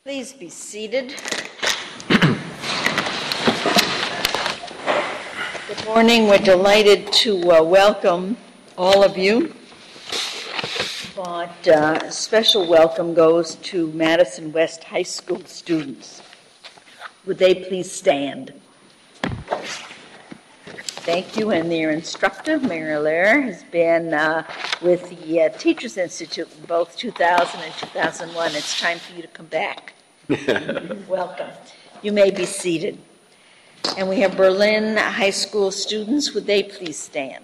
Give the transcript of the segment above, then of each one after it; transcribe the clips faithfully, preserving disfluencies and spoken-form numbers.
Please be seated. Good morning. We're delighted to uh, welcome all of you. But uh, a special welcome goes to Madison West High School students. Would they please stand? Thank you. And their instructor, Mary Lair, has been uh, with the uh, Teachers Institute in both two thousand and two thousand one. It's time for you to come back. Welcome. You may be seated. And we have Berlin High School students. Would they please stand?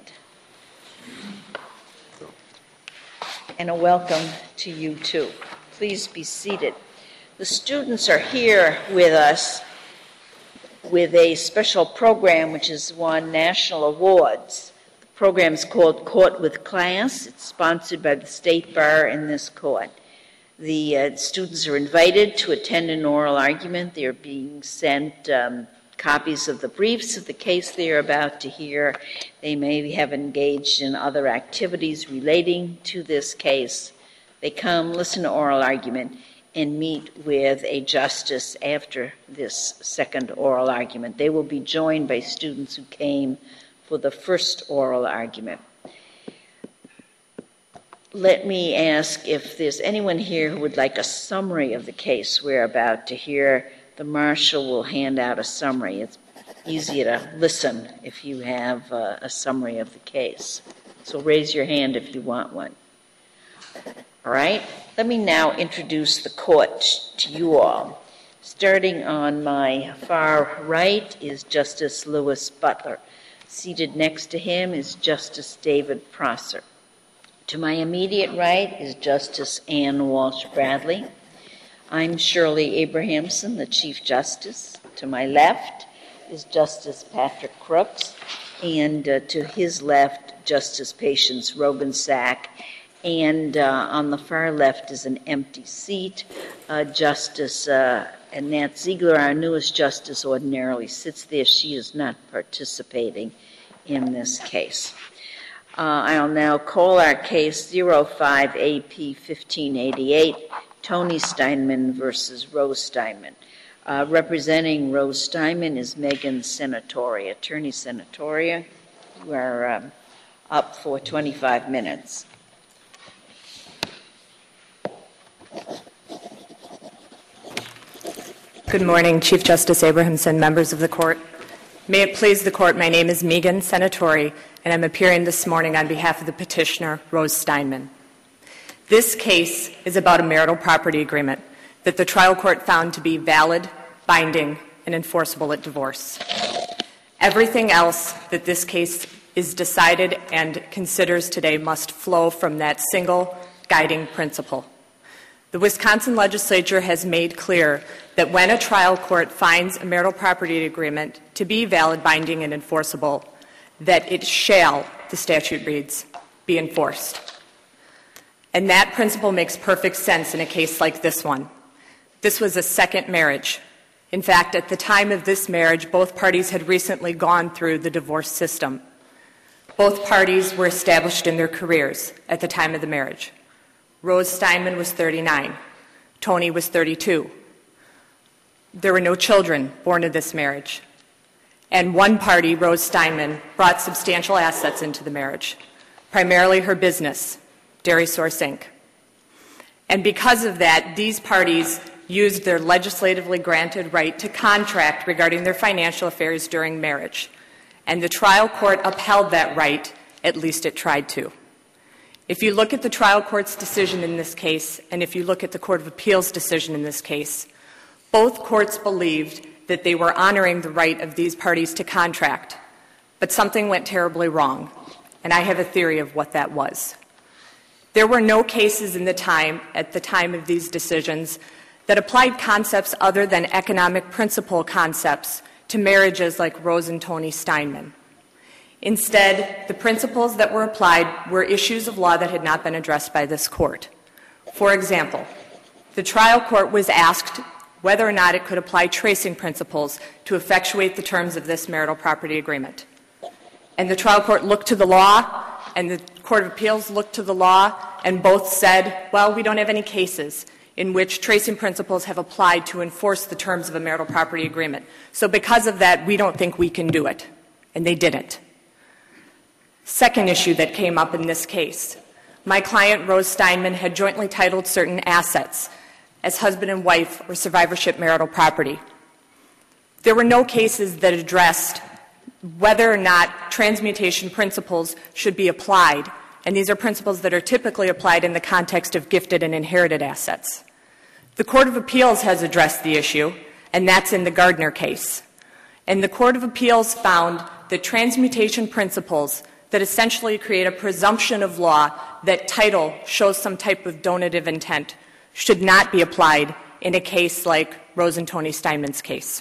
And a welcome to you too. Please be seated. The students are here with us with a special program which has won national awards. The program is called Court with Class. It's sponsored by the State Bar in this court. The uh, students are invited to attend an oral argument. They're being sent um, copies of the briefs of the case they're about to hear. They may have engaged in other activities relating to this case. They come, listen to oral argument, and meet with a justice after this second oral argument. They will be joined by students who came for the first oral argument. Let me ask if there's anyone here who would like a summary of the case we're about to hear. The marshal will hand out a summary. It's easier to listen if you have a, a summary of the case. So raise your hand if you want one. All right. Let me now introduce the court to you all. Starting on my far right is Justice Louis Butler. Seated next to him is Justice David Prosser. To my immediate right is Justice Ann Walsh Bradley. I'm Shirley Abrahamson, the Chief Justice. To my left is Justice Patrick Crooks, and uh, to his left, Justice Patience Rogensack. And uh, on the far left is an empty seat. Uh, Justice uh, Annette Ziegler, our newest justice, ordinarily sits there. She is not participating in this case. Uh, I'll now call our case zero five A P fifteen eighty-eight, Tony Steinman versus Rose Steinman. Uh, representing Rose Steinman is Megan Senatoria. Attorney Senatoria, you are um, up for twenty-five minutes. Good morning, Chief Justice Abrahamson, members of the court. May it please the court, my name is Megan Senatori, and I'm appearing this morning on behalf of the petitioner, Rose Steinman. This case is about a marital property agreement that the trial court found to be valid, binding, and enforceable at divorce. Everything else that this case is decided and considers today must flow from that single guiding principle. The Wisconsin legislature has made clear that when a trial court finds a marital property agreement to be valid, binding, and enforceable, that it shall, the statute reads, be enforced. And that principle makes perfect sense in a case like this one. This was a second marriage. In fact, at the time of this marriage, both parties had recently gone through the divorce system. Both parties were established in their careers at the time of the marriage. Rose Steinman was thirty-nine. Tony was thirty-two. There were no children born of this marriage. And one party, Rose Steinman, brought substantial assets into the marriage, primarily her business, Dairy Source Incorporated. And because of that, these parties used their legislatively granted right to contract regarding their financial affairs during marriage. And the trial court upheld that right, at least it tried to. If you look at the trial court's decision in this case, and if you look at the Court of Appeals' decision in this case, both courts believed that they were honoring the right of these parties to contract, but something went terribly wrong, and I have a theory of what that was. There were no cases in the time, at the time of these decisions, that applied concepts other than economic principle concepts to marriages like Rose and Tony Steinman. Instead, the principles that were applied were issues of law that had not been addressed by this court. For example, the trial court was asked whether or not it could apply tracing principles to effectuate the terms of this marital property agreement. And the trial court looked to the law, and the Court of Appeals looked to the law, and both said, well, we don't have any cases in which tracing principles have applied to enforce the terms of a marital property agreement. So because of that, we don't think we can do it, and they didn't. Second issue that came up in this case, my client, Rose Steinman, had jointly titled certain assets as husband and wife or survivorship marital property. There were no cases that addressed whether or not transmutation principles should be applied, and these are principles that are typically applied in the context of gifted and inherited assets. The Court of Appeals has addressed the issue, and that's in the Gardner case. And the Court of Appeals found that transmutation principles that essentially create a presumption of law that title shows some type of donative intent should not be applied in a case like Rose and Tony Steinman's case.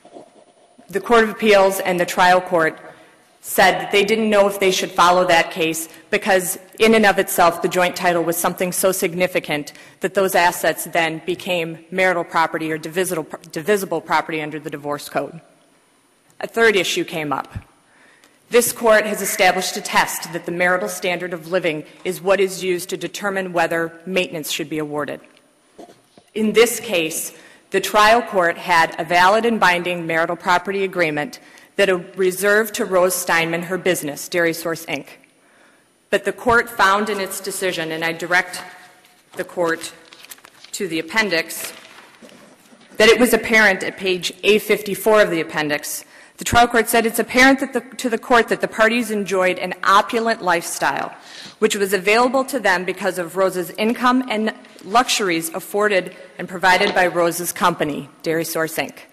The Court of Appeals and the trial court said that they didn't know if they should follow that case because in and of itself the joint title was something so significant that those assets then became marital property or divisible, divisible property under the divorce code. A third issue came up. This court has established a test that the marital standard of living is what is used to determine whether maintenance should be awarded. In this case, the trial court had a valid and binding marital property agreement that reserved to Rose Steinman her business, Dairy Source, Incorporated. But the court found in its decision, and I direct the court to the appendix, that it was apparent at page A fifty-four of the appendix. The trial court said it's apparent that the, to the court that the parties enjoyed an opulent lifestyle, which was available to them because of Rose's income and luxuries afforded and provided by Rose's company, Dairy Source, Incorporated.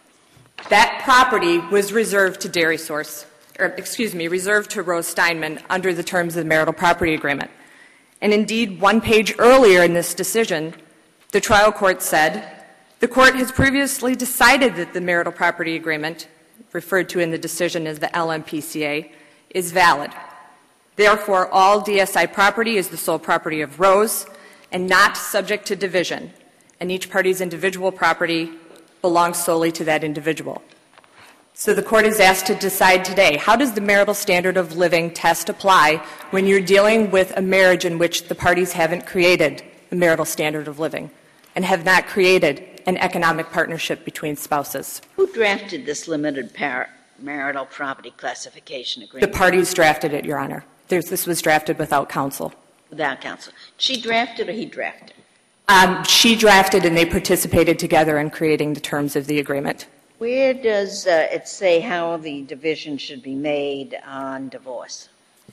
That property was reserved to Dairy Source, or excuse me, reserved to Rose Steinman under the terms of the marital property agreement. And indeed, one page earlier in this decision, the trial court said, the court has previously decided that the marital property agreement, referred to in the decision as the L M P C A, is valid. Therefore, all D S I property is the sole property of Rose and not subject to division, and each party's individual property belongs solely to that individual. So the court is asked to decide today, how does the marital standard of living test apply when you're dealing with a marriage in which the parties haven't created a marital standard of living and have not created an economic partnership between spouses? Who drafted this limited par- marital property classification agreement? The parties drafted it, Your Honor. There's, this was drafted without counsel. Without counsel. She drafted or he drafted? Um, she drafted and they participated together in creating the terms of the agreement. Where does uh, it say how the division should be made on divorce?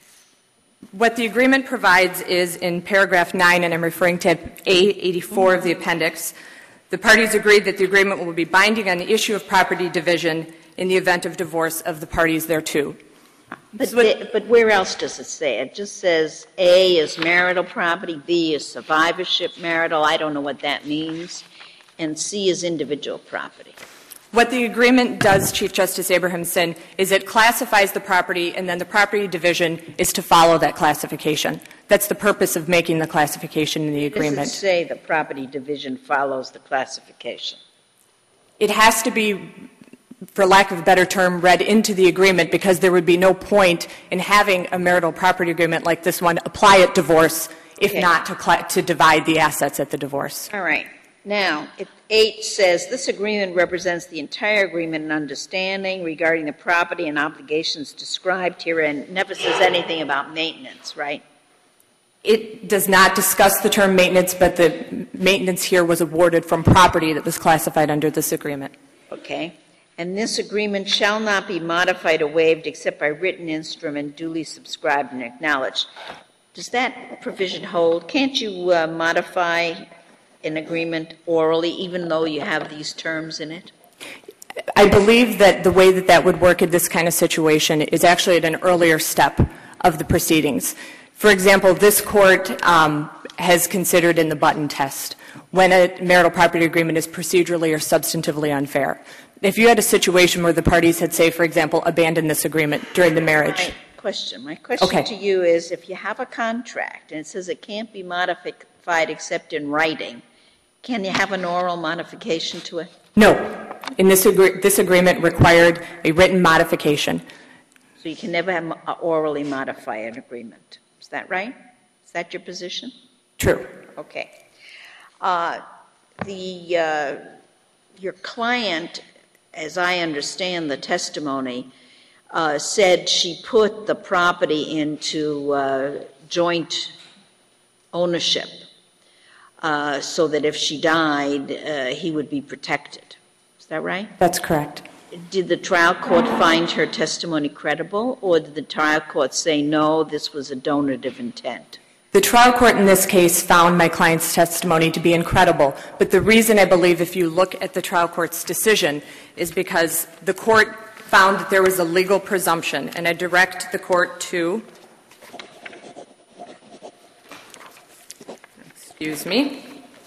What the agreement provides is in paragraph nine, and I'm referring to A eighty-four of the appendix, the parties agreed that the agreement will be binding on the issue of property division in the event of divorce of the parties thereto. But, the, but where else does it say? It just says A is marital property, B is survivorship marital, I don't know what that means, and C is individual property. What the agreement does, Chief Justice Abrahamson, is it classifies the property, and then the property division is to follow that classification. That's the purpose of making the classification in the agreement. Does it say the property division follows the classification? It has to be, for lack of a better term, read into the agreement because there would be no point in having a marital property agreement like this one apply at divorce if okay. not to, cl- to divide the assets at the divorce. All right. Now, it, eight says this agreement represents the entire agreement and understanding regarding the property and obligations described here and never says anything about maintenance, right? It does not discuss the term maintenance, but the maintenance here was awarded from property that was classified under this agreement. Okay. And this agreement shall not be modified or waived except by written instrument duly subscribed and acknowledged. Does that provision hold? Can't you uh, modify an agreement orally even though you have these terms in it? I believe that the way that that would work in this kind of situation is actually at an earlier step of the proceedings. For example, this court um, has considered in the Button test when a marital property agreement is procedurally or substantively unfair. If you had a situation where the parties had, say, for example, abandoned this agreement during the marriage. My question. My question okay. to you is if you have a contract and it says it can't be modified except in writing, can you have an oral modification to it? No. In this, agree- this agreement required a written modification. So you can never have, uh, orally modify an agreement. Is that right? Is that your position? True. Okay. Uh, the uh, your client, as I understand the testimony, uh, said she put the property into uh, joint ownership uh, so that if she died, uh, he would be protected. Is that right? That's correct. Did the trial court find her testimony credible, or did the trial court say, no, this was a donative intent? The trial court in this case found my client's testimony to be incredible, but the reason I believe, if you look at the trial court's decision, is because the court found that there was a legal presumption, and I direct the court to, excuse me,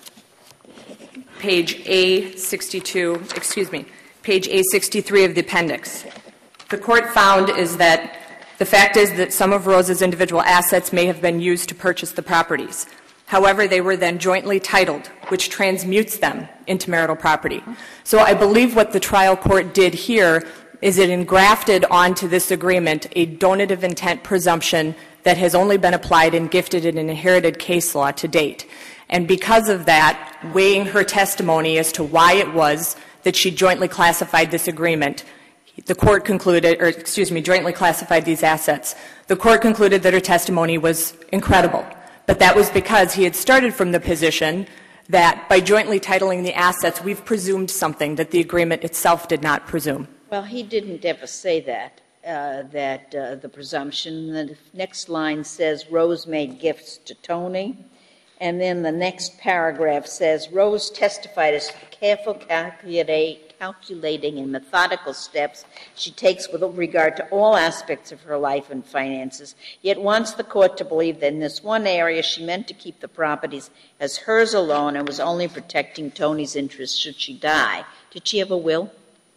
page A sixty-two, excuse me, page A sixty-three of the appendix. The court found is that the fact is that some of Rose's individual assets may have been used to purchase the properties. However, they were then jointly titled, which transmutes them into marital property. So I believe what the trial court did here is it engrafted onto this agreement a donative intent presumption that has only been applied in gifted and inherited case law to date. And because of that, weighing her testimony as to why it was that she jointly classified this agreement, the court concluded, or excuse me, jointly classified these assets. The court concluded that her testimony was incredible. But that was because he had started from the position that by jointly titling the assets, we've presumed something that the agreement itself did not presume. Well, he didn't ever say that, uh, that uh, the presumption. The next line says Rose made gifts to Tony. And then the next paragraph says, Rose testified as to the careful calculate, calculating and methodical steps she takes with regard to all aspects of her life and finances, yet wants the court to believe that in this one area she meant to keep the properties as hers alone and was only protecting Tony's interests should she die. Did she have a will?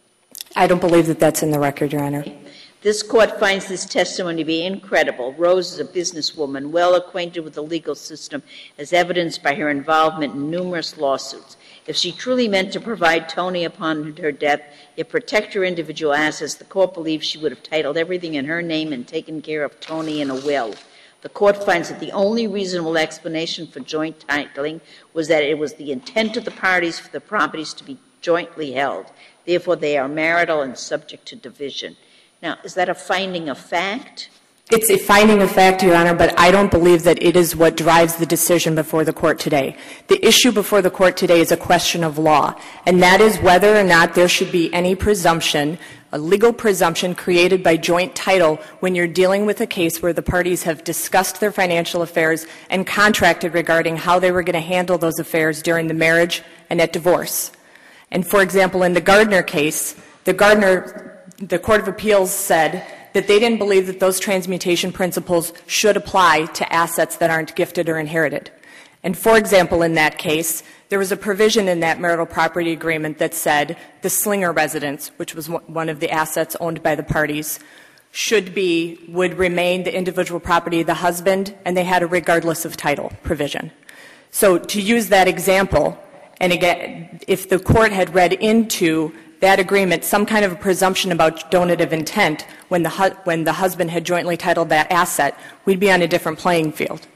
I don't believe that that's in the record, Your Honor. This court finds this testimony to be incredible. Rose is a businesswoman, well acquainted with the legal system, as evidenced by her involvement in numerous lawsuits. If she truly meant to provide Tony upon her death, yet protect her individual assets, the court believes she would have titled everything in her name and taken care of Tony in a will. The court finds that the only reasonable explanation for joint titling was that it was the intent of the parties for the properties to be jointly held. Therefore, they are marital and subject to division. Now, is that a finding of fact? It's a finding of fact, Your Honor, but I don't believe that it is what drives the decision before the court today. The issue before the court today is a question of law, and that is whether or not there should be any presumption, a legal presumption created by joint title when you're dealing with a case where the parties have discussed their financial affairs and contracted regarding how they were going to handle those affairs during the marriage and at divorce. And, for example, in the Gardner case, the Gardner the Court of Appeals said that they didn't believe that those transmutation principles should apply to assets that aren't gifted or inherited. And, for example, in that case, there was a provision in that marital property agreement that said the Slinger residence, which was one of the assets owned by the parties, should be, would remain the individual property of the husband, and they had a regardless of title provision. So to use that example, and again, if the court had read into that agreement some kind of a presumption about donative intent when the, hu- when the husband had jointly titled that asset, we'd be on a different playing field.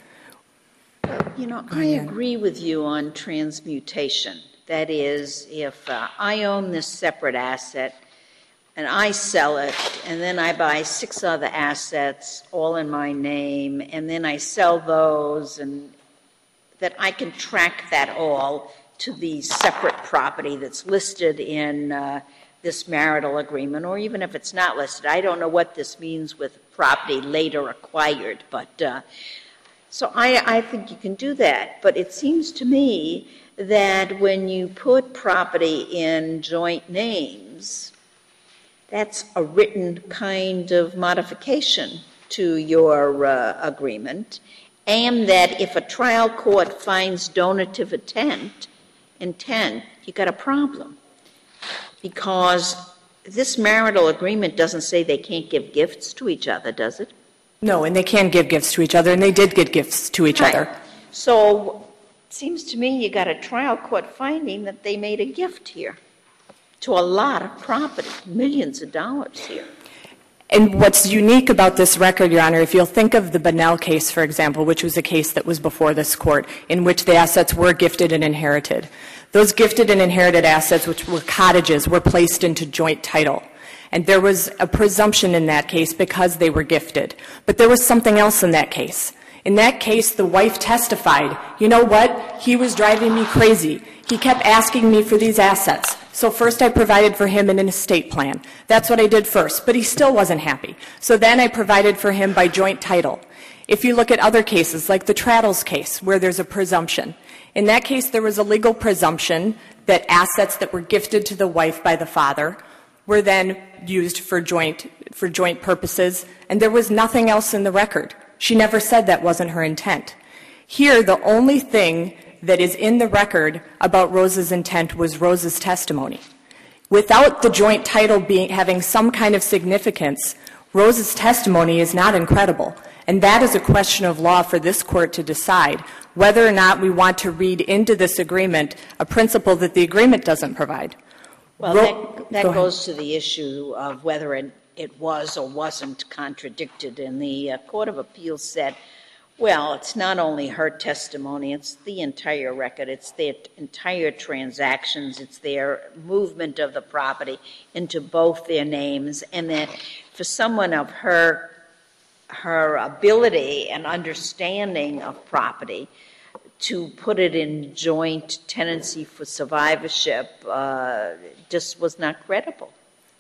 You know, I agree with you on transmutation. That is, if uh, I own this separate asset and I sell it, and then I buy six other assets all in my name, and then I sell those, and that I can track that all to the separate property that's listed in uh, this marital agreement, or even if it's not listed. I don't know what this means with property later acquired, but uh, so I, I think you can do that. But it seems to me that when you put property in joint names, that's a written kind of modification to your uh, agreement, and that if a trial court finds donative intent, intent, you got a problem. Because this marital agreement doesn't say they can't give gifts to each other, does it? No, and they can give gifts to each other, and they did give gifts to each right. other. So it seems to me you got a trial court finding that they made a gift here to a lot of property, millions of dollars here. And what's unique about this record, Your Honor, if you'll think of the Bunnell case, for example, which was a case that was before this court, in which the assets were gifted and inherited. Those gifted and inherited assets, which were cottages, were placed into joint title. And there was a presumption in that case because they were gifted. But there was something else in that case. In that case, the wife testified, you know what, he was driving me crazy. He kept asking me for these assets. So first I provided for him in an estate plan. That's what I did first, but he still wasn't happy. So then I provided for him by joint title. If you look at other cases, like the Traddles case, where there's a presumption, in that case there was a legal presumption that assets that were gifted to the wife by the father were then used for joint, for joint purposes, and there was nothing else in the record. She never said that wasn't her intent. Here, the only thing that is in the record about Rose's intent was Rose's testimony. Without the joint title being, having some kind of significance, Rose's testimony is not incredible. And that is a question of law for this court to decide whether or not we want to read into this agreement a principle that the agreement doesn't provide. Well, Ro- that, that go goes to the issue of whether it, it was or wasn't contradicted. And the uh, Court of Appeals said, well, it's not only her testimony, it's the entire record, it's their entire transactions, it's their movement of the property into both their names, and that for someone of her her ability and understanding of property to put it in joint tenancy for survivorship uh, just was not credible.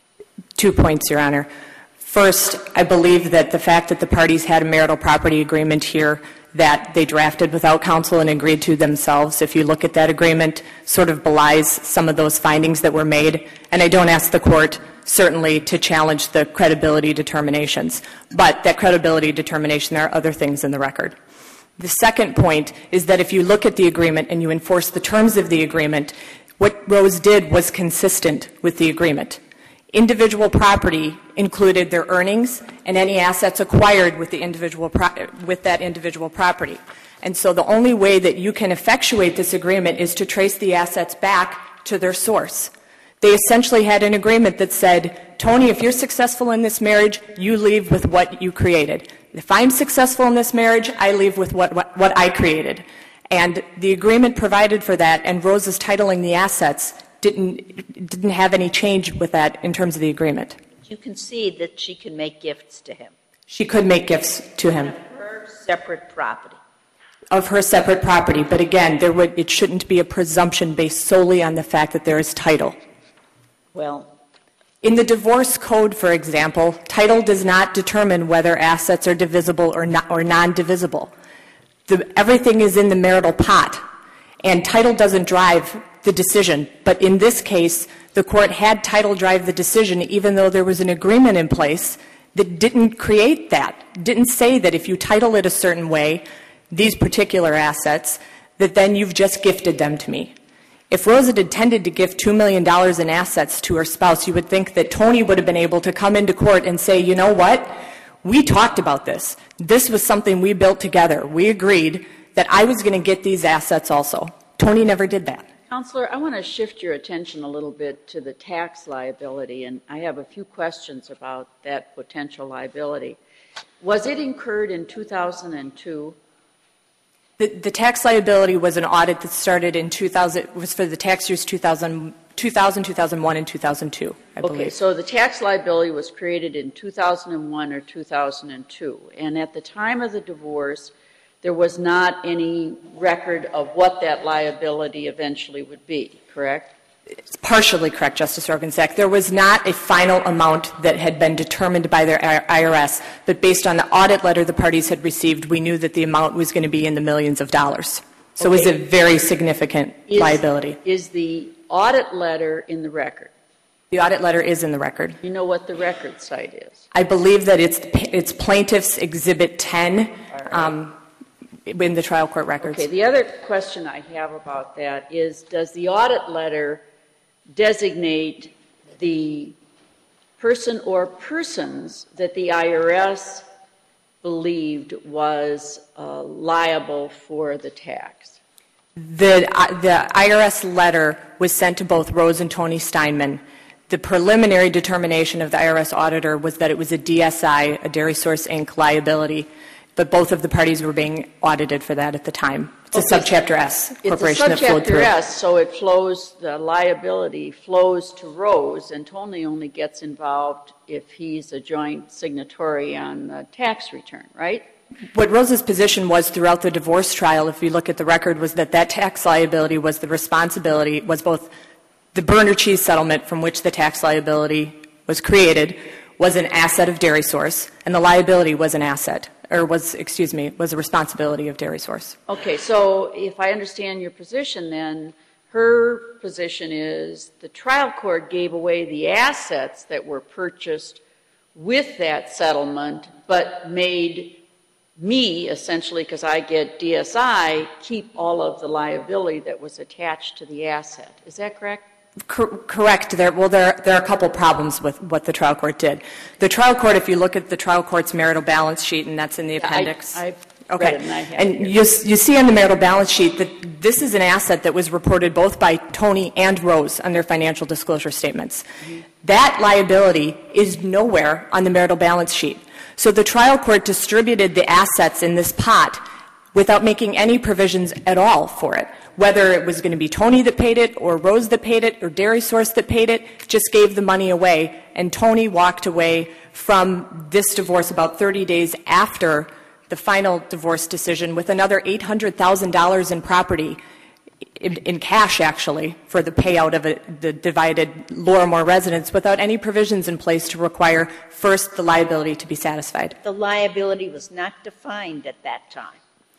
Two points, Your Honor. First, I believe that the fact that the parties had a marital property agreement here that they drafted without counsel and agreed to themselves, if you look at that agreement, sort of belies some of those findings that were made. And I don't ask the court, certainly, to challenge the credibility determinations. But that credibility determination, there are other things in the record. The second point is that if you look at the agreement and you enforce the terms of the agreement, what Rose did was consistent with the agreement. Individual property included their earnings and any assets acquired with the individual pro- with that individual property. And so the only way that you can effectuate this agreement is to trace the assets back to their source. They essentially had an agreement that said, Tony, if you're successful in this marriage, you leave with what you created. If I'm successful in this marriage, I leave with what, what, what I created. And the agreement provided for that, and Rose's titling the assets didn't didn't have any change with that in terms of the agreement. You concede that she can make gifts to him. She could make gifts to him. Of her separate property. Of her separate property. But again, there would it shouldn't be a presumption based solely on the fact that there is title. Well, in the divorce code, for example, title does not determine whether assets are divisible or not, or non-divisible. The, everything is in the marital pot, and title doesn't drive the decision. But in this case, the court had title drive the decision, even though there was an agreement in place that didn't create that, didn't say that if you title it a certain way, these particular assets, that then you've just gifted them to me. If Rose had intended to give two million dollars in assets to her spouse, you would think that Tony would have been able to come into court and say, you know what, we talked about this. This was something we built together. We agreed that I was going to get these assets also. Tony never did that. Counselor, I want to shift your attention a little bit to the tax liability, and I have a few questions about that potential liability. Was it incurred in two thousand two? The, the tax liability was an audit that started in two thousand, was for the tax years two thousand, two thousand, two thousand one, and two thousand two, I believe. Okay, so the tax liability was created in two thousand one or two thousand two, and at the time of the divorce, there was not any record of what that liability eventually would be, correct? It's partially correct, Justice Roggensack. There was not a final amount that had been determined by their I R S, but based on the audit letter the parties had received, we knew that the amount was going to be in the millions of dollars. So okay. It was a very significant is, liability. Is the audit letter in the record? The audit letter is in the record. You know what the record site is? I believe that it's, it's Plaintiff's Exhibit ten. Right. Um, in the trial court records. Okay, the other question I have about that is, does the audit letter designate the person or persons that the I R S believed was uh, liable for the tax? The, uh, the I R S letter was sent to both Rose and Tony Steinman. The preliminary determination of the I R S auditor was that it was a D S I, a Dairy Source Incorporated liability, but both of the parties were being audited for that at the time. It's a Okay. subchapter S corporation that It's a flowed through. subchapter S, so it flows, the liability flows to Rose, and Tony only gets involved if he's a joint signatory on the tax return, right? What Rose's position was throughout the divorce trial, if you look at the record, was that that tax liability was the responsibility, was both the Berner cheese settlement from which the tax liability was created was an asset of Dairy Source, and the liability was an asset, or was, excuse me, was a responsibility of Dairy Source. Okay, so if I understand your position, then her position is the trial court gave away the assets that were purchased with that settlement, but made me, essentially, because I get D S I, keep all of the liability that was attached to the asset. Is that correct? Cor- correct. There, well, there, there are a couple problems with what the trial court did. The trial court, if you look at the trial court's marital balance sheet, and that's in the appendix. I, I've okay. read it and I have and it you, you see on the marital balance sheet that this is an asset that was reported both by Tony and Rose on their financial disclosure statements. Mm-hmm. That liability is nowhere on the marital balance sheet. So the trial court distributed the assets in this pot without making any provisions at all for it. Whether it was going to be Tony that paid it, or Rose that paid it, or Dairy Source that paid it, just gave the money away. And Tony walked away from this divorce about thirty days after the final divorce decision with another eight hundred thousand dollars in property, in, in cash actually, for the payout of a, the divided Lorimore residence, without any provisions in place to require first the liability to be satisfied. The liability was not defined at that time.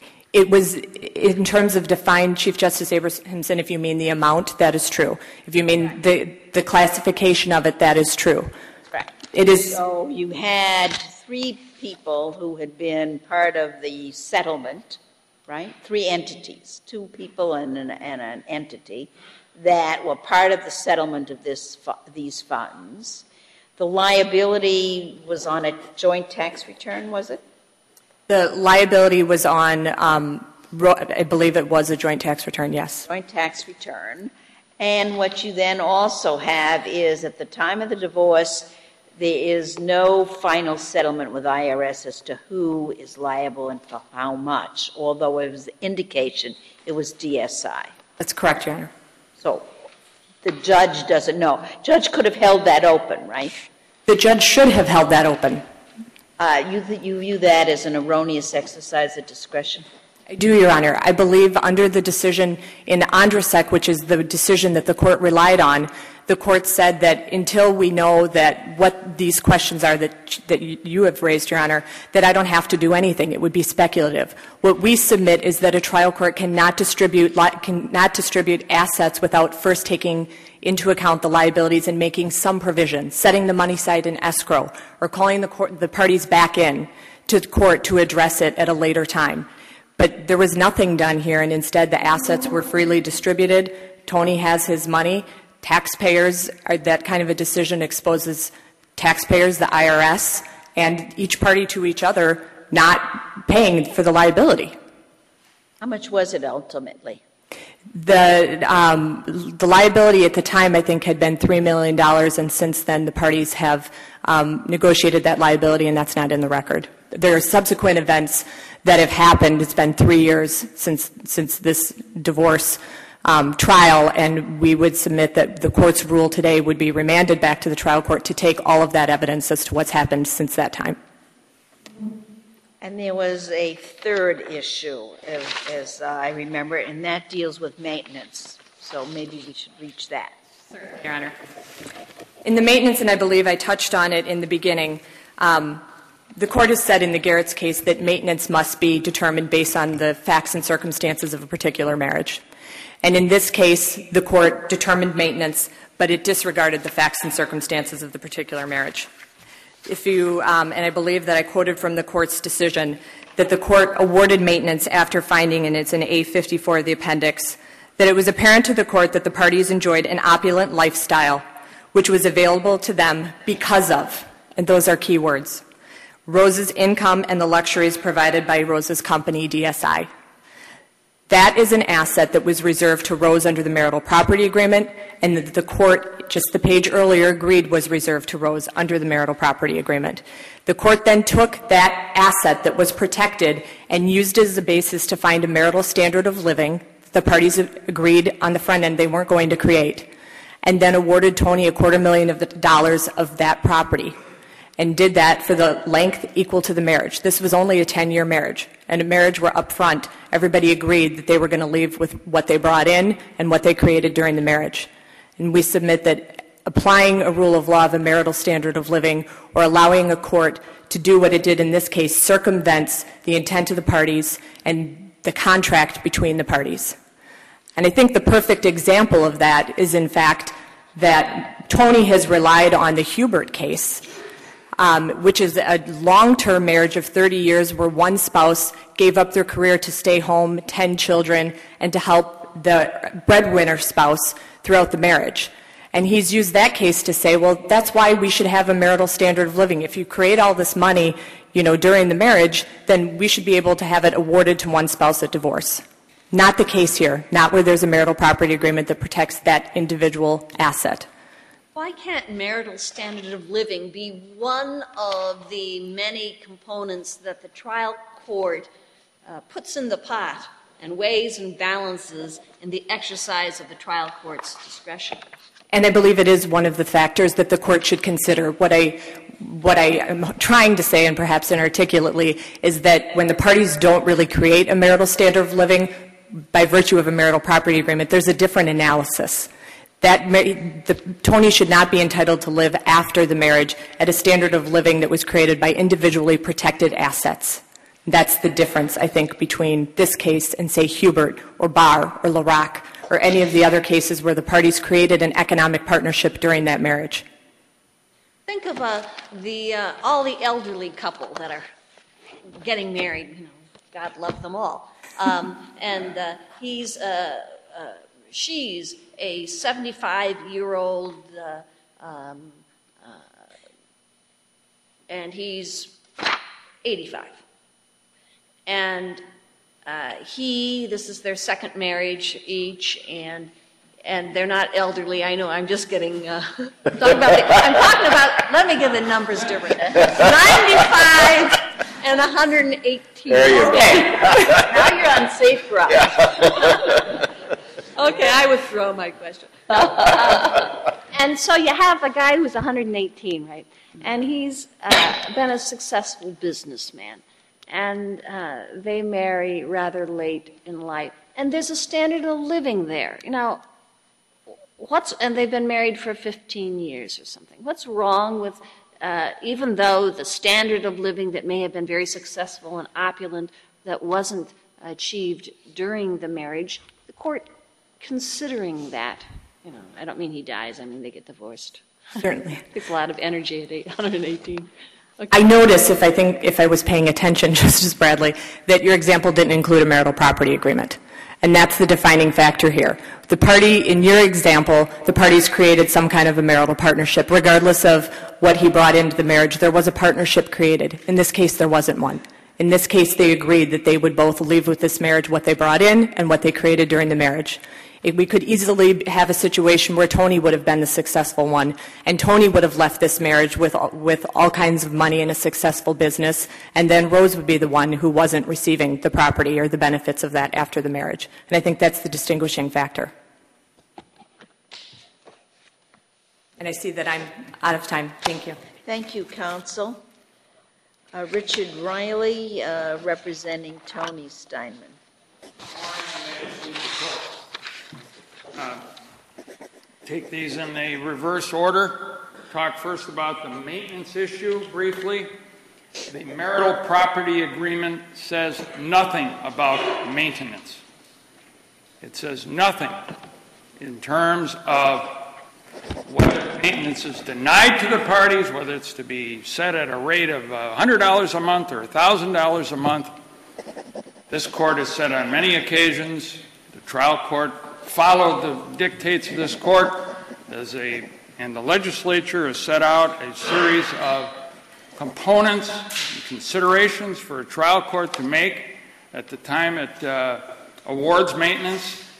It was, in terms of defined, Chief Justice Abrahamson, if you mean the amount, that is true. If you mean the, the classification of it, that is true. Correct. It is. So you had three people who had been part of the settlement, right? Three entities, two people and an, and an entity that were part of the settlement of this these funds. The liability was on a joint tax return, was it? The liability was on, um, I believe it was a joint tax return, yes. Joint tax return. And what you then also have is, at the time of the divorce, there is no final settlement with I R S as to who is liable and for how much, although it was an indication it was D S I. That's correct, Your Honor. So the judge doesn't know. Judge could have held that open, right? The judge should have held that open. Uh, you, th- you view that as an erroneous exercise of discretion? I do, Your Honor. I believe under the decision in Andrasek, which is the decision that the court relied on, the court said that until we know that what these questions are that, that you have raised, Your Honor, that I don't have to do anything. It would be speculative. What we submit is that a trial court cannot distribute, cannot distribute assets without first taking into account the liabilities and making some provision, setting the money aside in escrow, or calling the, court, the parties back in to court to address it at a later time. But there was nothing done here, and instead the assets were freely distributed. Tony has his money. Taxpayers, are, that kind of a decision exposes taxpayers, the I R S, and each party to each other not paying for the liability. How much was it ultimately? The, um, the liability at the time, I think, had been three million dollars, and since then the parties have um, negotiated that liability, and that's not in the record. There are subsequent events that have happened. It's been three years since, since this divorce um, trial, and we would submit that the court's rule today would be remanded back to the trial court to take all of that evidence as to what's happened since that time. And there was a third issue, as, as uh, I remember it, and that deals with maintenance. So maybe we should reach that. Certainly, Your Honor. In the maintenance, and I believe I touched on it in the beginning, um, the court has said in the Garrett's case that maintenance must be determined based on the facts and circumstances of a particular marriage. And in this case, the court determined maintenance, but it disregarded the facts and circumstances of the particular marriage. If you, um, and I believe that I quoted from the court's decision, that the court awarded maintenance after finding, and it's in A fifty-four of the appendix, that it was apparent to the court that the parties enjoyed an opulent lifestyle, which was available to them because of, and those are key words, Rose's income and the luxuries provided by Rose's company, D S I. That is an asset that was reserved to Rose under the marital property agreement, and that the court court, just the page earlier, agreed was reserved to Rose under the marital property agreement. The court then took that asset that was protected and used it as a basis to find a marital standard of living the parties agreed on the front end they weren't going to create, and then awarded Tony a quarter million of the dollars of that property, and did that for the length equal to the marriage. This was only a ten-year marriage, and a marriage where up front everybody agreed that they were going to leave with what they brought in and what they created during the marriage. And we submit that applying a rule of law of a marital standard of living or allowing a court to do what it did in this case circumvents the intent of the parties and the contract between the parties. And I think the perfect example of that is, in fact, that Tony has relied on the Hubert case, um, which is a long-term marriage of thirty years where one spouse gave up their career to stay home, tend children, and to help the breadwinner spouse throughout the marriage. And he's used that case to say, well, that's why we should have a marital standard of living. If you create all this money, you know, during the marriage, then we should be able to have it awarded to one spouse at divorce. Not the case here, not where there's a marital property agreement that protects that individual asset. Why can't marital standard of living be one of the many components that the trial court uh, puts in the pot and weighs and balances in the exercise of the trial court's discretion? And I believe it is one of the factors that the court should consider. What I, what I am trying to say, and perhaps inarticulately, is that when the parties don't really create a marital standard of living by virtue of a marital property agreement, there's a different analysis. That the, Tony should not be entitled to live after the marriage at a standard of living that was created by individually protected assets. That's the difference, I think, between this case and, say, Hubert or Barr or LaRock or any of the other cases where the parties created an economic partnership during that marriage. Think of uh, the uh, all the elderly couple that are getting married. You know, God love them all. Um, and uh, he's, uh, uh, she's a seventy-five-year-old, uh, um, uh, and he's eighty-five. And uh, he, this is their second marriage each, and and they're not elderly. I know. I'm just getting. Uh, talking about the, I'm talking about. Let me get the numbers different. ninety-five and one hundred eighteen. There you okay. go. Now you're on safe ground. Yeah. Okay, I withdraw my question. Uh, and so you have a guy who's one hundred eighteen, right? And he's uh, been a successful businessman. And uh, they marry rather late in life. And there's a standard of living there. You know, what's, and they've been married for fifteen years or something. What's wrong with, uh, even though the standard of living that may have been very successful and opulent that wasn't achieved during the marriage, the court considering that, you know, I don't mean he dies, I mean they get divorced. Certainly. It's a lot of energy at one hundred eighteen. Okay. I notice, if I think, if I was paying attention, Justice Bradley, that your example didn't include a marital property agreement. And that's the defining factor here. The party, in your example, the parties created some kind of a marital partnership. Regardless of what he brought into the marriage, there was a partnership created. In this case, there wasn't one. In this case, they agreed that they would both leave with this marriage what they brought in and what they created during the marriage. It, we could easily have a situation where Tony would have been the successful one, and Tony would have left this marriage with, with all kinds of money and a successful business, and then Rose would be the one who wasn't receiving the property or the benefits of that after the marriage. And I think that's the distinguishing factor. And I see that I'm out of time. Thank you. Thank you, counsel. Uh, Richard Riley, uh, representing Tony Steinman. Uh, take these in the reverse order. Talk first about the maintenance issue briefly. The marital property agreement says nothing about maintenance. It says nothing in terms of whether maintenance is denied to the parties, whether it's to be set at a rate of one hundred dollars a month or one thousand dollars a month. This court has said on many occasions, the trial court followed the dictates of this court, as a, and the legislature has set out a series of components and considerations for a trial court to make at the time it uh, awards maintenance.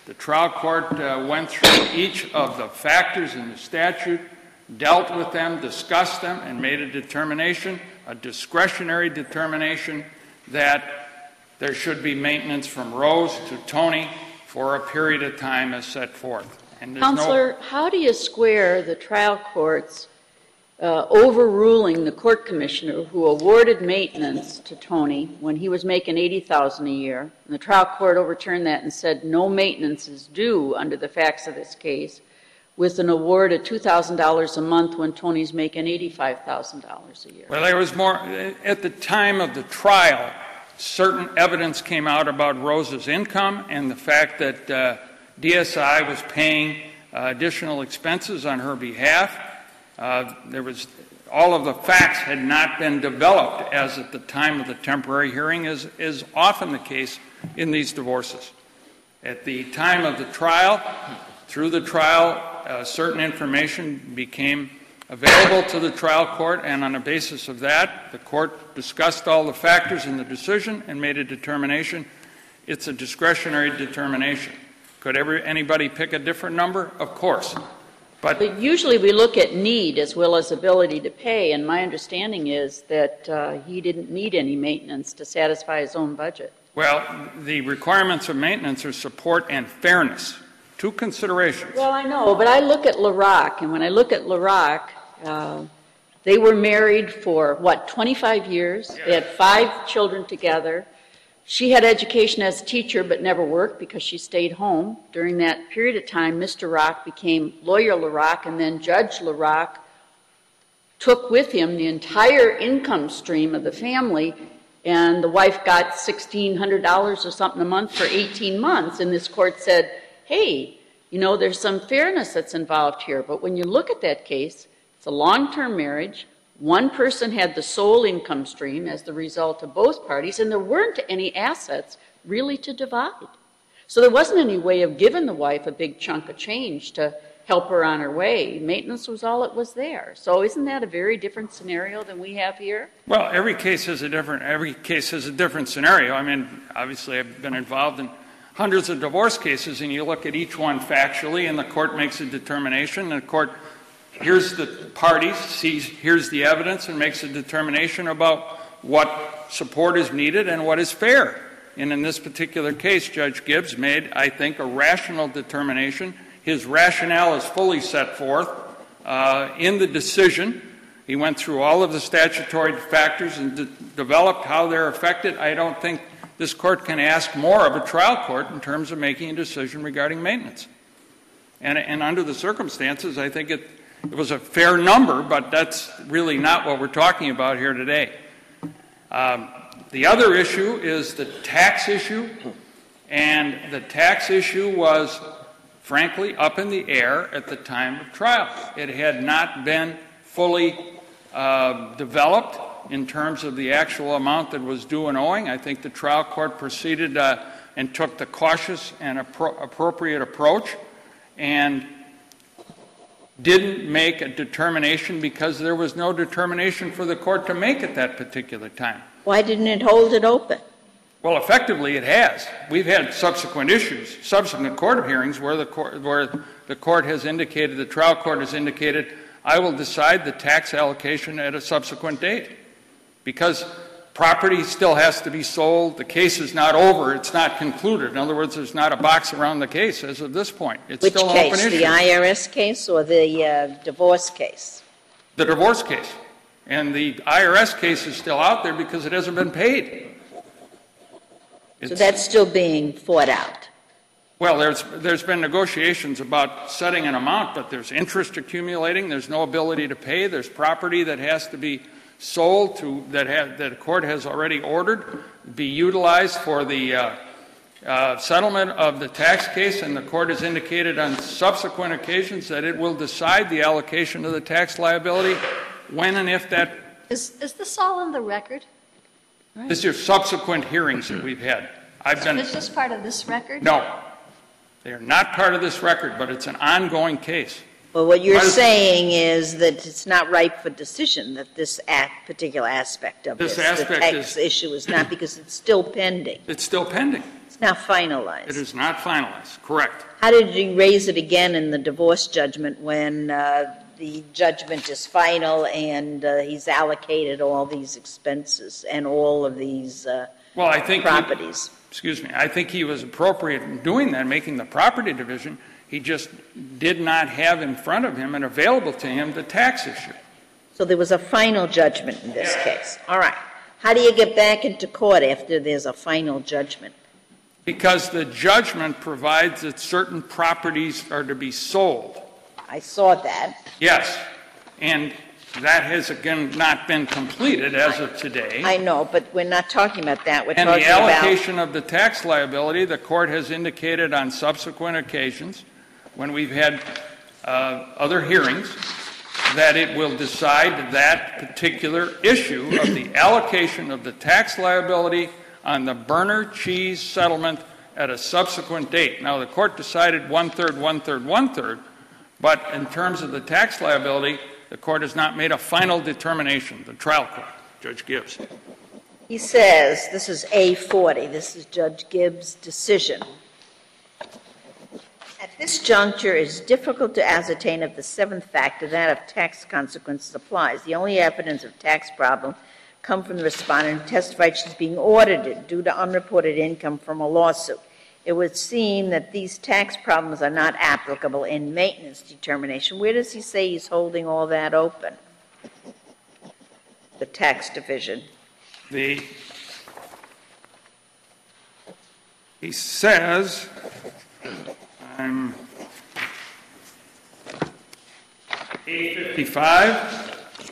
The trial court uh, went through each of the factors in the statute, dealt with them, discussed them, and made a determination, a discretionary determination, that there should be maintenance from Rose to Tony for a period of time as set forth. And Counselor, no... how do you square the trial court's uh, overruling the court commissioner who awarded maintenance to Tony when he was making eighty thousand dollars a year, and the trial court overturned that and said no maintenance is due under the facts of this case, with an award of two thousand dollars a month when Tony's making eighty-five thousand dollars a year? Well, there was more. At the time of the trial, certain evidence came out about Rose's income and the fact that uh, D S I was paying uh, additional expenses on her behalf. Uh, there was all of the facts had not been developed as at the time of the temporary hearing, as is often the case in these divorces. At the time of the trial, through the trial, uh, certain information became available to the trial court, and on the basis of that, the court discussed all the factors in the decision and made a determination. It's a discretionary determination. Could every, anybody pick a different number? Of course. But, but usually we look at need as well as ability to pay, and my understanding is that uh, he didn't need any maintenance to satisfy his own budget. Well, the requirements of maintenance are support and fairness. Two considerations. Well, I know, but I look at LaRock, and when I look at LaRock, uh, they were married for, what, twenty-five years? Yeah. They had five children together. She had education as a teacher but never worked because she stayed home. During that period of time, Mister Rock became lawyer LaRock, and then Judge LaRock took with him the entire income stream of the family, and the wife got sixteen hundred dollars or something a month for eighteen months, and this court said, hey, you know, there's some fairness that's involved here. But when you look at that case, it's a long-term marriage. One person had the sole income stream as the result of both parties, and there weren't any assets really to divide. So there wasn't any way of giving the wife a big chunk of change to help her on her way. Maintenance was all that was there. So isn't that a very different scenario than we have here? Well, every case has a different, every case has a different scenario. I mean, obviously I've been involved in hundreds of divorce cases, and you look at each one factually, and the court makes a determination, and the court here's the parties, sees, here's the evidence, and makes a determination about what support is needed and what is fair. And in this particular case, Judge Gibbs made, I think, a rational determination. His rationale is fully set forth uh, in the decision. He went through all of the statutory factors and de- developed how they're affected. I don't think this court can ask more of a trial court in terms of making a decision regarding maintenance. And, and under the circumstances, I think it It was a fair number, but that's really not what we're talking about here today. Um, the other issue is the tax issue, and the tax issue was, frankly, up in the air at the time of trial. It had not been fully uh, developed in terms of the actual amount that was due and owing. I think the trial court proceeded uh, and took the cautious and appro- appropriate approach, and didn't make a determination because there was no determination for the court to make at that particular time. Why didn't it hold it open? Well, effectively it has. We've had subsequent issues, subsequent court hearings where the court, where the court has indicated, the trial court has indicated, I will decide the tax allocation at a subsequent date. Because property still has to be sold. The case is not over. It's not concluded. In other words, there's not a box around the case as of this point. It's Which still an case, open issue. the I R S case or the uh, divorce case? The divorce case. And the I R S case is still out there because it hasn't been paid. It's, so that's still being fought out? Well, there's, there's been negotiations about setting an amount, but there's interest accumulating. There's no ability to pay. There's property that has to be sold to that have, that a court has already ordered be utilized for the uh, uh, settlement of the tax case, and the court has indicated on subsequent occasions that it will decide the allocation of the tax liability when and if that. Is, is this all in the record? Right. These are subsequent hearings that we've had. I've been. Is this part of this record? No, they are not part of this record, but it's an ongoing case. Well, what you're saying is that it's not ripe for decision, that this act, particular aspect of this, this aspect the tax is, issue is not, because it's still pending. It's still pending. It's not finalized. It is not finalized, correct. How did you raise it again in the divorce judgment when uh, the judgment is final and uh, he's allocated all these expenses and all of these uh, well, I think properties? He, excuse me. I think he was appropriate in doing that, making the property division. He just did not have in front of him and available to him the tax issue. So there was a final judgment in this case. All right. How do you get back into court after there's a final judgment? Because the judgment provides that certain properties are to be sold. I saw that. Yes. And that has, again, not been completed as of today. I know, but we're not talking about that. We're and talking the allocation about... of the tax liability, the court has indicated on subsequent occasions when we've had uh, other hearings that it will decide that particular issue of the allocation of the tax liability on the Berner Cheese settlement at a subsequent date. Now, the court decided one-third, one-third, one-third, but in terms of the tax liability, the court has not made a final determination, the trial court, Judge Gibbs. He says, this is A forty, this is Judge Gibbs' decision. At this juncture, it is difficult to ascertain if the seventh factor, that of tax consequences, applies. The only evidence of tax problem come from the respondent who testified she's being audited due to unreported income from a lawsuit. It would seem that these tax problems are not applicable in maintenance determination. Where does he say he's holding all that open? The tax division. The, he says, um, A fifty-five.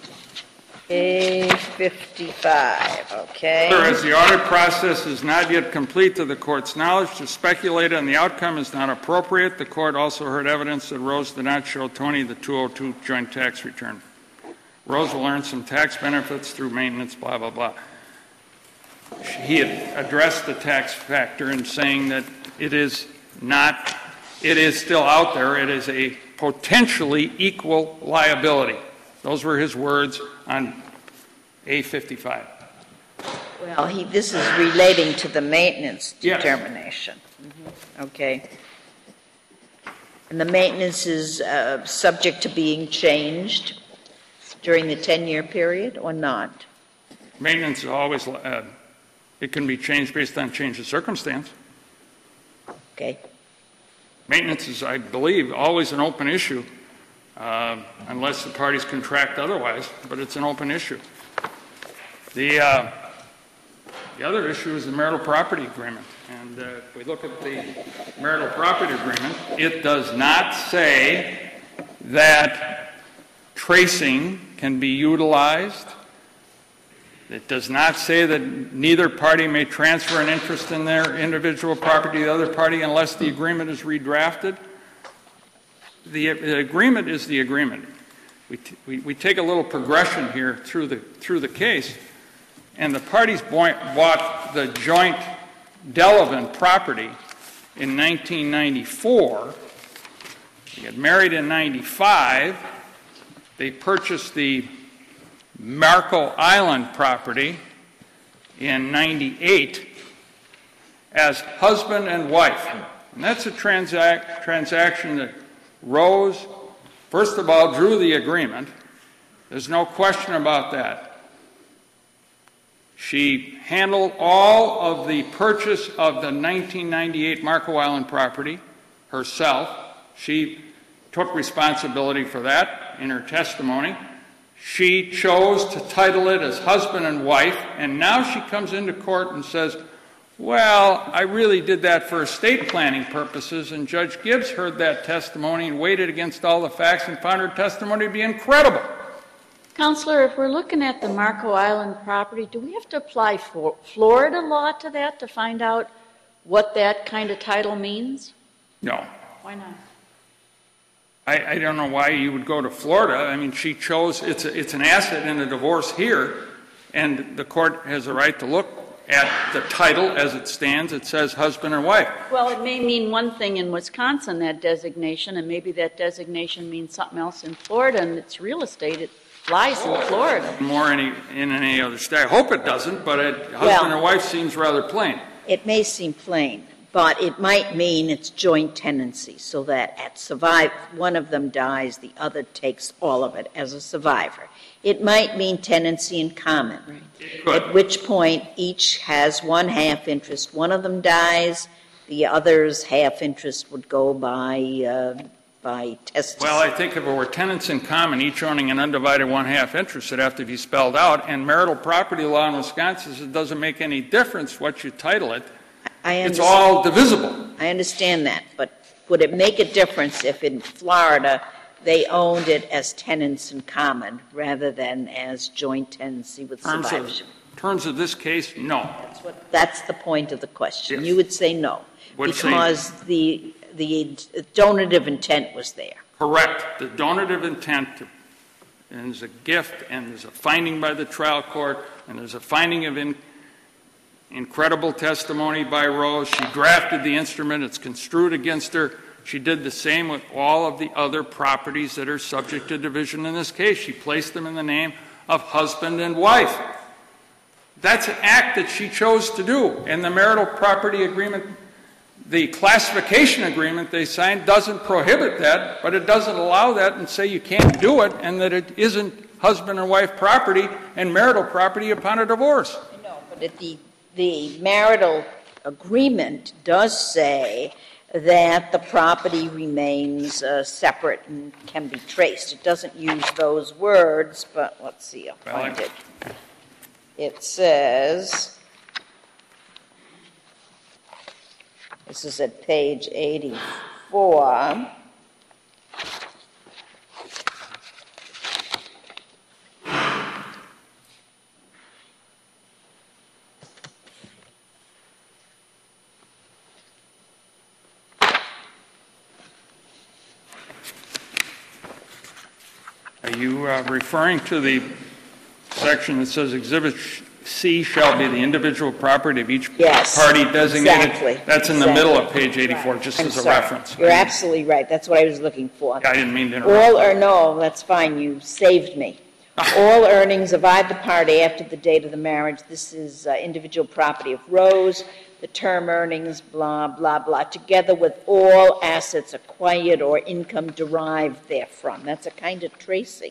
A fifty-five, okay. Whereas the audit process is not yet complete to the court's knowledge, to speculate on the outcome is not appropriate. The court also heard evidence that Rose did not show Tony the two oh two joint tax return. Rose will earn some tax benefits through maintenance, blah, blah, blah. He had addressed the tax factor in saying that it is not, it is still out there. It is a potentially equal liability. Those were his words on A fifty-five. Well, he, this is relating to the maintenance Yes. determination. Mm-hmm. Okay. And the maintenance is uh, subject to being changed during the ten-year period or not? Maintenance is always, uh, it can be changed based on change of circumstance. Okay. Maintenance is, I believe, always an open issue. Uh, unless the parties contract otherwise, but it's an open issue. The, uh, the other issue is the marital property agreement. And uh, if we look at the marital property agreement, it does not say that tracing can be utilized. It does not say that neither party may transfer an interest in their individual property to the other party unless the agreement is redrafted. The, the agreement is the agreement. We, t- we, we take a little progression here through the, through the case, and the parties bought the joint Delavan property in nineteen ninety-four. They got married in ninety-five. They purchased the Marco Island property in ninety-eight as husband and wife. And that's a transac- transaction that Rose, first of all, drew the agreement. There's no question about that. She handled all of the purchase of the nineteen ninety-eight Marco Island property herself. She took responsibility for that in her testimony. She chose to title it as husband and wife, and now she comes into court and says, well, I really did that for estate planning purposes, and Judge Gibbs heard that testimony and weighed it against all the facts and found her testimony to be incredible. Counselor, if we're looking at the Marco Island property, do we have to apply for Florida law to that to find out what that kind of title means? No. Why not? I, I don't know why you would go to Florida. I mean, she chose, it's, a, it's an asset in a divorce here, and the court has a right to look at the title as it stands. It says husband and wife. Well, it may mean one thing in Wisconsin, that designation, and maybe that designation means something else in Florida, and it's real estate. It lies in Florida. More any, in any other state. I hope it doesn't, but it, husband Well, and wife seems rather plain. It may seem plain, but it might mean it's joint tenancy, so that at survive, one of them dies, the other takes all of it as a survivor. It might mean tenancy in common, at which point each has one half interest. One of them dies, the other's half interest would go by uh, by testacy. Well, I think if it were tenants in common, each owning an undivided one-half interest, it'd have to be spelled out. And marital property law in Wisconsin says it doesn't make any difference what you title it. I It's all divisible. I understand that, but would it make a difference if in Florida they owned it as tenants in common rather than as joint tenancy with In terms of, survivorship? in terms of this case, no. That's what, that's the point of the question. Yes. You would say no, Would say- because the, the donative intent was there. Correct. The donative intent, to, and there's a gift, and there's a finding by the trial court, and there's a finding of in, incredible testimony by Rose. She drafted the instrument. It's construed against her. She did the same with all of the other properties that are subject to division in this case. She placed them in the name of husband and wife. That's an act that she chose to do. And the marital property agreement, the classification agreement they signed doesn't prohibit that, but it doesn't allow that and say you can't do it and that it isn't husband and wife property and marital property upon a divorce. No, but it, the, the marital agreement does say that the property remains uh, separate and can be traced. It doesn't use those words, but let's see, I'll find Well, I- it. It says, this is at page eighty-four. Are you uh, referring to the section that says Exhibit C shall be the individual property of each Yes, party designated? exactly, That's in the exactly. middle of page eighty-four, just I'm as a sorry. reference. You're absolutely right. That's what I was looking for. I didn't mean to interrupt. All or no, that's fine, you saved me. All earnings of either party after the date of the marriage, this is uh, individual property of Rose, the term earnings, blah, blah, blah, together with all assets acquired or income derived therefrom. That's a kind of tracing,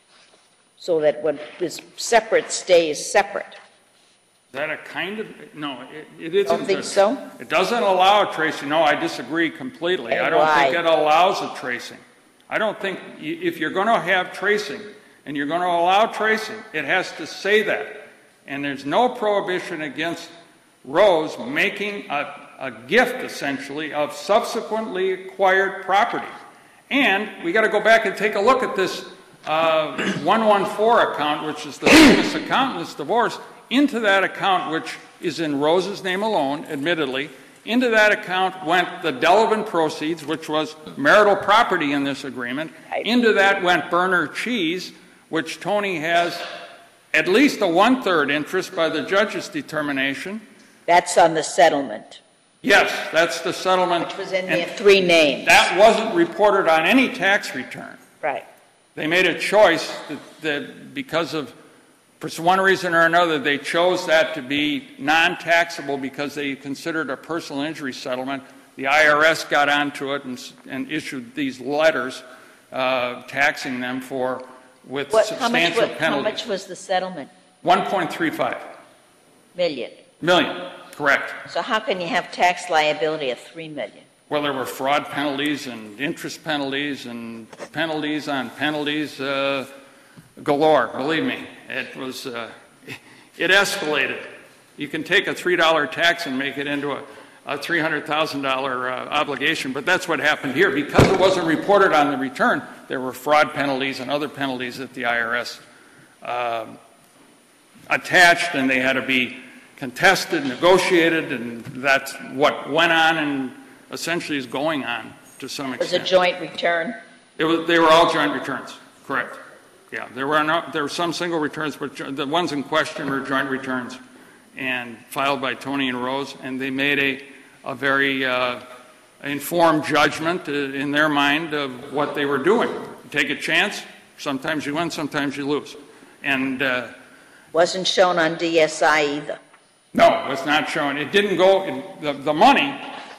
so that what is separate stays separate. Is that a kind of, no, it, it isn't. Don't think a- so? It doesn't allow a tracing. No, I disagree completely. Okay, I don't think why? it allows a tracing. I don't think, y- if you're going to have tracing, and you're going to allow tracing, it has to say that. And there's no prohibition against Rose making a, a gift, essentially, of subsequently acquired property. And we got to go back and take a look at this uh, one one four account, which is the famous account in this divorce. Into that account, which is in Rose's name alone, admittedly, into that account went the Delavan proceeds, which was marital property in this agreement. Into that went Berner Cheese, which Tony has at least a one-third interest by the judge's determination. That's on the settlement, Yes, that's the settlement. which was in And the three names. that wasn't reported on any tax return. Right. They made a choice that, that because of, for one reason or another, they chose that to be non-taxable because they considered a personal injury settlement. The I R S got onto it and, and issued these letters uh, taxing them for with What, how much, substantial what, how penalties. much was the settlement? one point three five Million. million, correct. So how can you have tax liability of three million? Well, there were fraud penalties and interest penalties and penalties on penalties uh, galore, believe me. It was, uh, it escalated. You can take a three dollar tax and make it into a, a three hundred thousand dollars uh, obligation, but that's what happened here. Because it wasn't reported on the return, there were fraud penalties and other penalties that the I R S uh, attached, and they had to be contested, negotiated, and that's what went on and essentially is going on to some It was a extent. joint return? It was, they were all joint returns, correct. Yeah, there were no, there were some single returns, but jo- the ones in question were joint returns and filed by Tony and Rose, and they made a, a very uh, informed judgment uh, in their mind of what they were doing. You take a chance, sometimes you win, sometimes you lose. And uh, Wasn't shown on D S I either. no, it's not shown. It didn't go, it, the, the money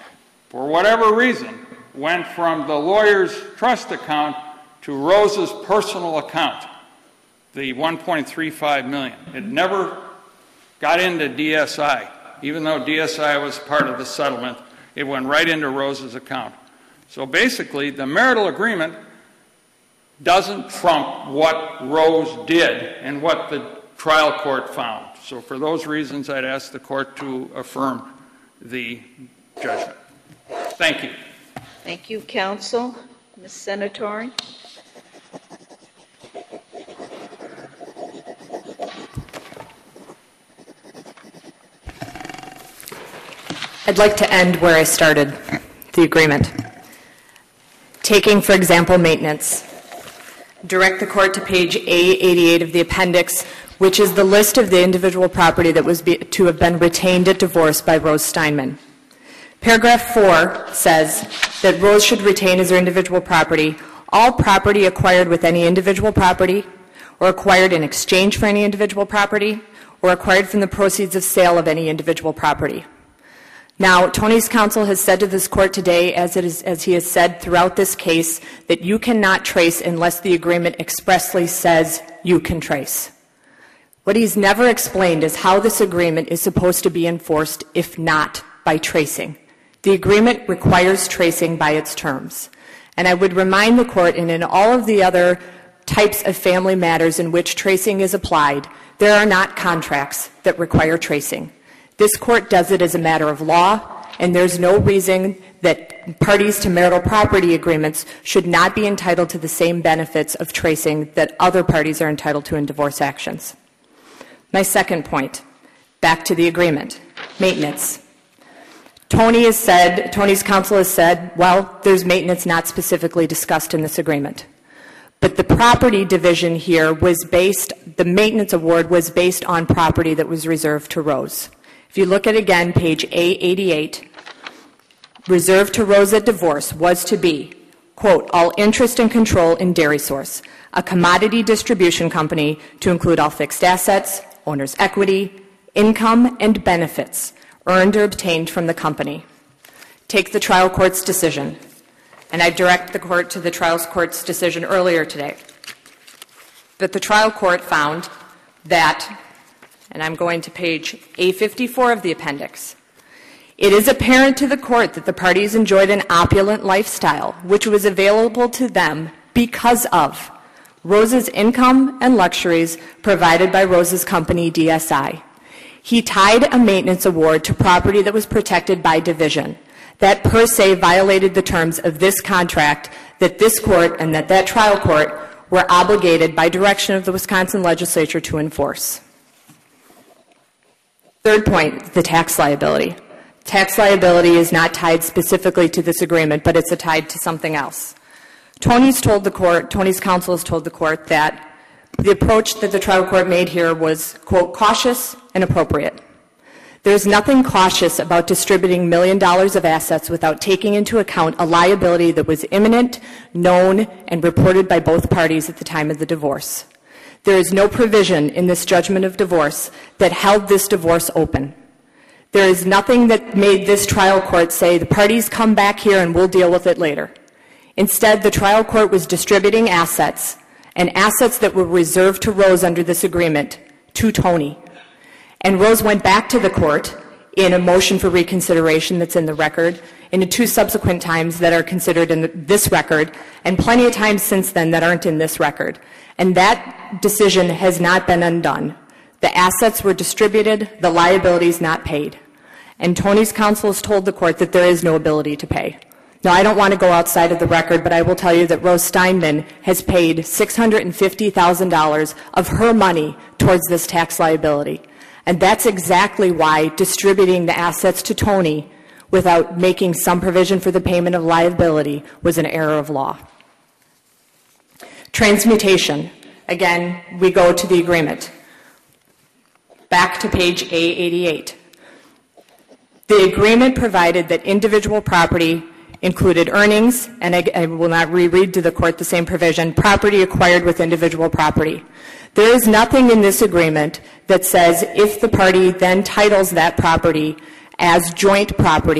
for whatever reason, went from the lawyer's trust account to Rose's personal account, the one point three five million dollars. It never got into D S I. Even though D S I was part of the settlement, it went right into Rose's account. So basically, the marital agreement doesn't trump what Rose did and what the trial court found. So for those reasons, I'd ask the court to affirm the judgment. Thank you. Thank you, counsel. Miz Senatori? I'd like to end where I started, the agreement. Taking, for example, maintenance. Direct the court to page A eighty-eight of the appendix, which is the list of the individual property that was be, to have been retained at divorce by Rose Steinman. Paragraph four says that Rose should retain as her individual property all property acquired with any individual property, or acquired in exchange for any individual property, or acquired from the proceeds of sale of any individual property. Now, Tony's counsel has said to this court today, as, it is, as he has said throughout this case, that you cannot trace unless the agreement expressly says you can trace. What he's never explained is how this agreement is supposed to be enforced if not by tracing. The agreement requires tracing by its terms. And I would remind the court, and in all of the other types of family matters in which tracing is applied, there are not contracts that require tracing. This court does it as a matter of law, and there's no reason that parties to marital property agreements should not be entitled to the same benefits of tracing that other parties are entitled to in divorce actions. My second point, back to the agreement, maintenance. Tony has said, Tony's counsel has said, well, there's maintenance not specifically discussed in this agreement. But the property division here was based, the maintenance award was based on property that was reserved to Rose. If you look at, again, page A eighty-eight, reserved to Rose at divorce was to be, quote, all interest and control in Dairy Source, a commodity distribution company to include all fixed assets, owner's equity, income, and benefits earned or obtained from the company. Take the trial court's decision, and I direct the court to the trial court's decision earlier today, that the trial court found that, and I'm going to page A fifty-four of the appendix, it is apparent to the court that the parties enjoyed an opulent lifestyle, which was available to them because of Rose's income and luxuries provided by Rose's company, D S I. He tied a maintenance award to property that was protected by division. That per se violated the terms of this contract that this court and that that trial court were obligated by direction of the Wisconsin legislature to enforce. Third point, the tax liability. Tax liability is not tied specifically to this agreement, but it's tied to something else. Tony's told the court, Tony's counsel has told the court that the approach that the trial court made here was, quote, cautious and appropriate. There's nothing cautious about distributing million dollars of assets without taking into account a liability that was imminent, known, and reported by both parties at the time of the divorce. There is no provision in this judgment of divorce that held this divorce open. There is nothing that made this trial court say the parties come back here and we'll deal with it later. Instead, the trial court was distributing assets, and assets that were reserved to Rose under this agreement, to Tony. And Rose went back to the court in a motion for reconsideration that's in the record, and in two subsequent times that are considered in this record, and plenty of times since then that aren't in this record. And that decision has not been undone. The assets were distributed, the liabilities not paid. And Tony's counsel has told the court that there is no ability to pay. Now, I don't want to go outside of the record, but I will tell you that Rose Steinman has paid six hundred fifty thousand dollars of her money towards this tax liability. And that's exactly why distributing the assets to Tony without making some provision for the payment of liability was an error of law. Transmutation. Again, we go to the agreement. Back to page A eighty-eight. The agreement provided that individual property included earnings, and I, I will not reread to the court the same provision, property acquired with individual property. There is nothing in this agreement that says if the party then titles that property as joint property,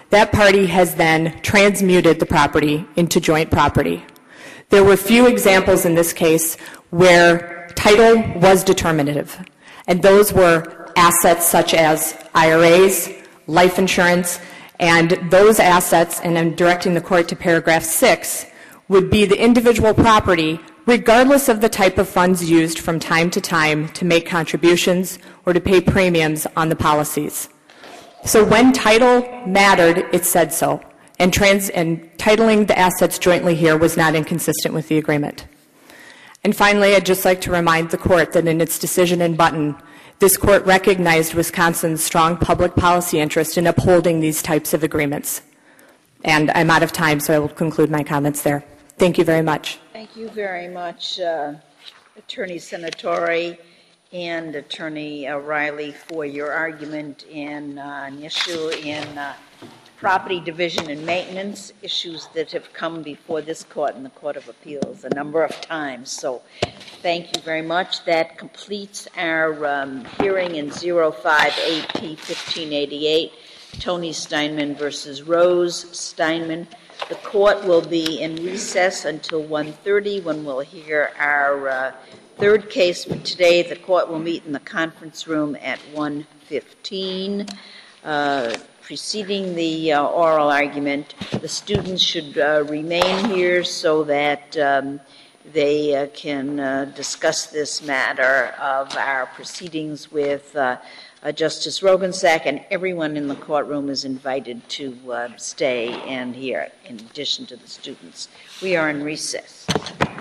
that party has then transmuted the property into joint property. There were few examples in this case where title was determinative, and those were assets such as I R As, life insurance, and those assets, and I'm directing the court to paragraph six, would be the individual property regardless of the type of funds used from time to time to make contributions or to pay premiums on the policies. So when title mattered, it said so, and, trans, and titling the assets jointly here was not inconsistent with the agreement. And finally, I'd just like to remind the court that in its decision in Button, this court recognized Wisconsin's strong public policy interest in upholding these types of agreements. And I'm out of time, so I will conclude my comments there. Thank you very much. Thank you very much, uh, Attorney Senatori and Attorney uh, Riley, for your argument in uh, an issue in uh, property division and maintenance, issues that have come before this court and the Court of Appeals a number of times. So thank you very much. That completes our um, hearing in zero five A P fifteen eighty-eight, Tony Steinman versus Rose Steinman. The court will be in recess until one thirty, when we'll hear our uh, third case for today. The court will meet in the conference room at one fifteen. Uh, preceding the uh, oral argument, the students should uh, remain here so that um, they uh, can uh, discuss this matter of our proceedings with uh, Uh, Justice Rogensack, and everyone in the courtroom is invited to uh, stay and hear, in addition to the students. We are in recess.